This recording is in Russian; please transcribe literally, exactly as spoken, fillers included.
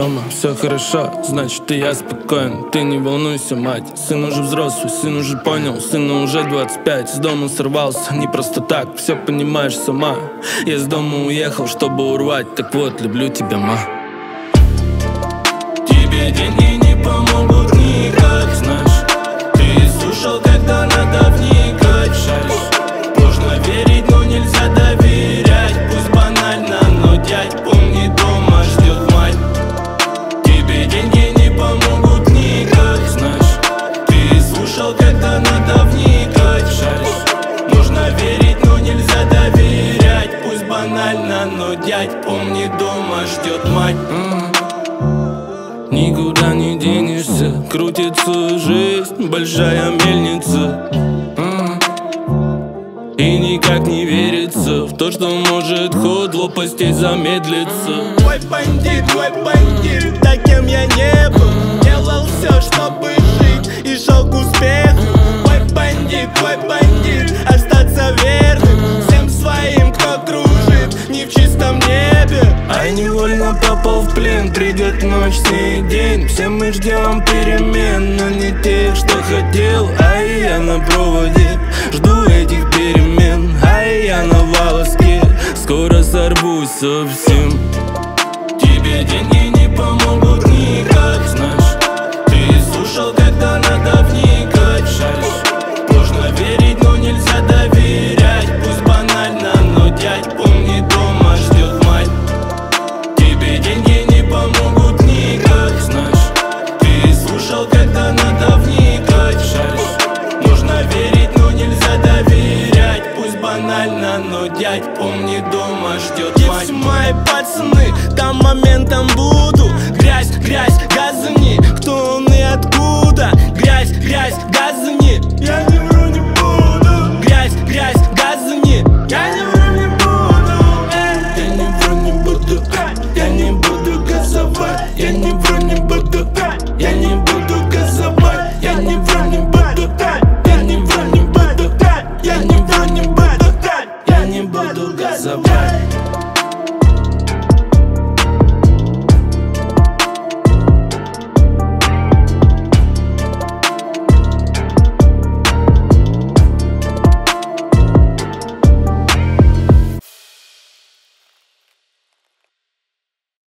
дома все хорошо, значит и я спокоен. Ты не волнуйся, мать, сын уже взрослый, сын уже понял, сыну уже двадцать пять. С дома сорвался, не просто так, все понимаешь сама. Я с дома уехал, чтобы урвать, так вот, люблю тебя, ма. Тебе деньги не помогут никак, знаешь. Ты слушал, когда надо вникать, шаришь. Можно верить, но нельзя доверять. Пусть банально, но дядь, помни, дома ждет мать. Тебе деньги не помогут никак, знаешь. Ты слушал, когда надо вникать, шаришь. Можно верить, но нельзя доверять. Пусть банально, но дядь, помни, дома ждет мать. Никуда не денешься, крутится жизнь, большая мельница. И никак не верится в то, что может ход лопастей замедлиться. Мой бандит, мой бандит, таким я не был. Делал все, чтобы жить и шел к успеху. Мой бандит, мой бандит, остаться верным всем своим, кто кружит не в чистом небе. Ай, невольно попал в плен, придет ночь, сей день. Все мы ждем перемен, но не тех, что хотел. Ай, я на проводе, жду этих перемен. Ай, я на волоске, скоро сорвусь совсем. Тебе деньги не помогут никак, знаешь. Ты слушал, когда надо вникать, шаришь. Можно верить, но нельзя доверять. Пусть банально, но дядь, помни, дома ждет мать. Тебе деньги не помогут никак, знаешь. Ты слушал, когда надо вникать, шаришь. Можно верить, но нельзя доверять. Пусть банально, но дядь, помни, дома ждет мать. Все мои пацаны, там моментом буду. Грязь, грязь, газани, кто он и откуда? Грязь, грязь, газани, я не вру, не буду. Грязь, грязь, газани, я не вру, не буду. Я не вру, не буду, я не буду газовать. Я не вру,